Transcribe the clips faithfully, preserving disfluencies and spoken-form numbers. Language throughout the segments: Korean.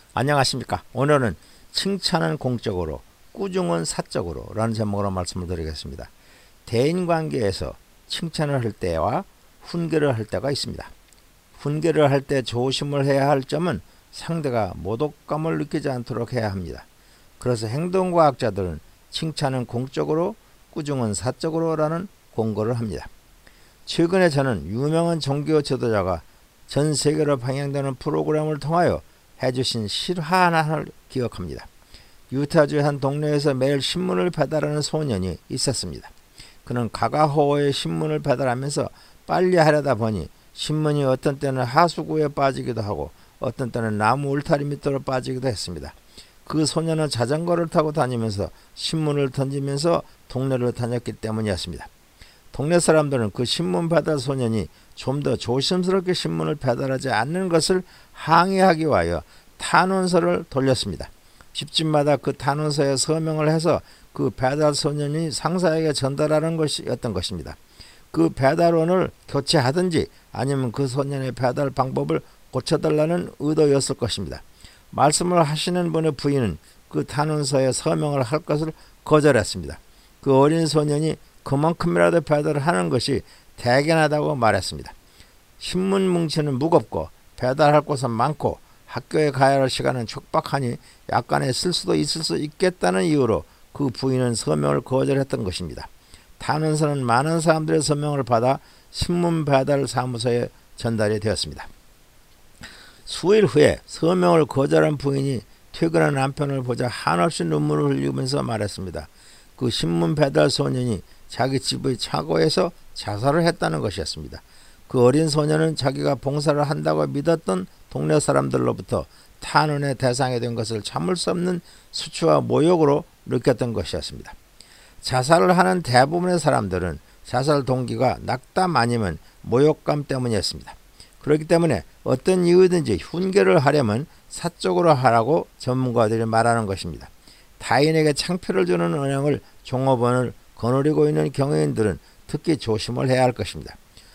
안녕하십니까. 오늘은 칭찬은 공적으로 꾸중은 사적으로 라는 제목으로 말씀을 드리겠습니다. 대인관계에서 칭찬을 할 때와 훈계를 할 때가 있습니다. 훈계를 할 때 조심을 해야 할 점은 상대가 모독감을 느끼지 않도록 해야 합니다. 그래서 행동과학자들은 칭찬은 공적으로 꾸중은 사적으로 라는 공고를 합니다. 최근에 저는 유명한 종교 지도자가 전 세계로 방영되는 프로그램을 통하여 해주신 실화 하나를 기억합니다. 유타주의 한 동네에서 매일 신문을 배달하는 소년이 있었습니다. 그는 가가호어의 신문을 배달하면서 빨리 하려다 보니 신문이 어떤 때는 하수구에 빠지기도 하고 어떤 때는 나무 울타리 밑으로 빠지기도 했습니다. 그 소년은 자전거를 타고 다니면서 신문을 던지면서 동네를 다녔기 때문이었습니다. 동네 사람들은 그 신문 배달 소년이 좀 더 조심스럽게 신문을 배달하지 않는 것을 항의하기 위하여 탄원서를 돌렸습니다. 집집마다 그 탄원서에 서명을 해서 그 배달 소년이 상사에게 전달하는 것이었던 것입니다. 그 배달원을 교체하든지 아니면 그 소년의 배달 방법을 고쳐달라는 의도였을 것입니다. 말씀을 하시는 분의 부인은 그 탄원서에 서명을 할 것을 거절했습니다. 그 어린 소년이 그만큼이라도 배달을 하는 것이 대견하다고 말했습니다. 신문 뭉치는 무겁고 배달할 곳은 많고 학교에 가야 할 시간은 촉박하니 약간의 실수도 있을 수 있겠다는 이유로 그 부인은 서명을 거절했던 것입니다. 탄원서는 많은 사람들의 서명을 받아 신문 배달 사무소에 전달이 되었습니다. 수일 후에 서명을 거절한 부인이 퇴근한 남편을 보자 한없이 눈물을 흘리면서 말했습니다. 그 신문 배달 소년이 자기 집의 차고에서 자살을 했다는 것이었습니다. 그 어린 소년은 자기가 봉사를 한다고 믿었던 동네 사람들로부터 탄원의 대상이 된 것을 참을 수 없는 수치와 모욕으로 느꼈던 것이었습니다. 자살을 하는 대부분의 사람들은 자살 동기가 낙담 아니면 모욕감 때문이었습니다. 그렇기 때문에 어떤 이유든지 훈계를 하려면 사적으로 하라고 전문가들이 말하는 것입니다. 타인에게 창피를 주는 언행을 종업원을 거느리고 있는 경영인들은 특히 조심을 해야 할 것입니다.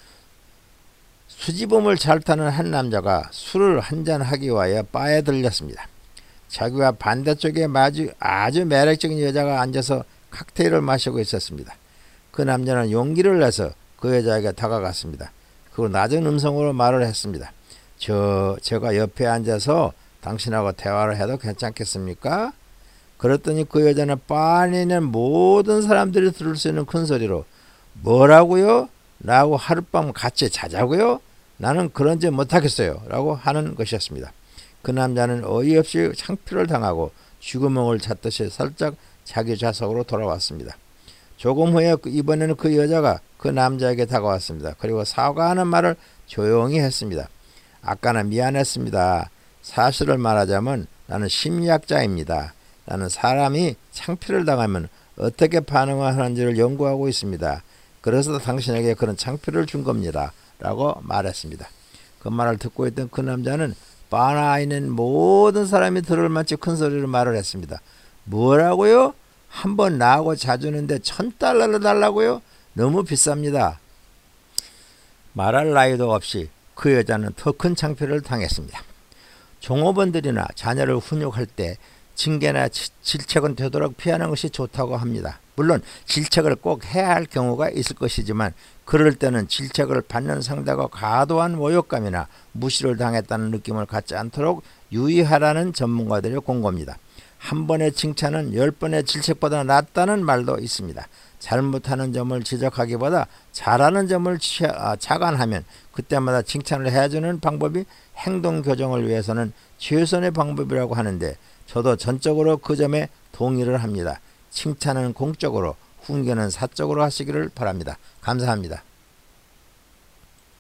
수지범을 잘 타는 한 남자가 술을 한잔하기 위하여 바에 들렸습니다. 자기와 반대쪽에 아주, 아주 매력적인 여자가 앉아서 칵테일을 마시고 있었습니다. 그 남자는 용기를 내서 그 여자에게 다가갔습니다. 그리고 낮은 음성으로 말을 했습니다. 저, 제가 옆에 앉아서 당신하고 대화를 해도 괜찮겠습니까? 그랬더니 그 여자는 바 안에 있는 모든 사람들이 들을 수 있는 큰 소리로 뭐라고요? 나하고 하룻밤 같이 자자고요? 나는 그런 짓 못하겠어요 라고 하는 것이었습니다. 그 남자는 어이없이 창피를 당하고 쥐구멍을 찾듯이 살짝 자기 좌석으로 돌아왔습니다. 조금 후에 이번에는 그 여자가 그 남자에게 다가왔습니다. 그리고 사과하는 말을 조용히 했습니다. 아까는 미안했습니다. 사실을 말하자면 나는 심리학자입니다. 나는 사람이 창피를 당하면 어떻게 반응을 하는지를 연구하고 있습니다. 그래서 당신에게 그런 창피를 준 겁니다. 라고 말했습니다. 그 말을 듣고 있던 그 남자는 바나 있는 모든 사람이 들을 만치 큰 소리로 말을 했습니다. 뭐라고요? 한번 나하고 자주는데 천 달러를 달라고요? 너무 비쌉니다. 말할 나이도 없이 그 여자는 더 큰 창피를 당했습니다. 종업원들이나 자녀를 훈육할 때 징계나 질책은 되도록 피하는 것이 좋다고 합니다. 물론 질책을 꼭 해야 할 경우가 있을 것이지만 그럴 때는 질책을 받는 상대가 과도한 모욕감이나 무시를 당했다는 느낌을 갖지 않도록 유의하라는 전문가들의 공고입니다. 한 번의 칭찬은 열 번의 질책보다 낫다는 말도 있습니다. 잘못하는 점을 지적하기보다 잘하는 점을 자관하면 그때마다 칭찬을 해주는 방법이 행동 교정을 위해서는 최선의 방법이라고 하는데 저도 전적으로 그 점에 동의를 합니다. 칭찬은 공적으로, 훈계는 사적으로 하시기를 바랍니다. 감사합니다.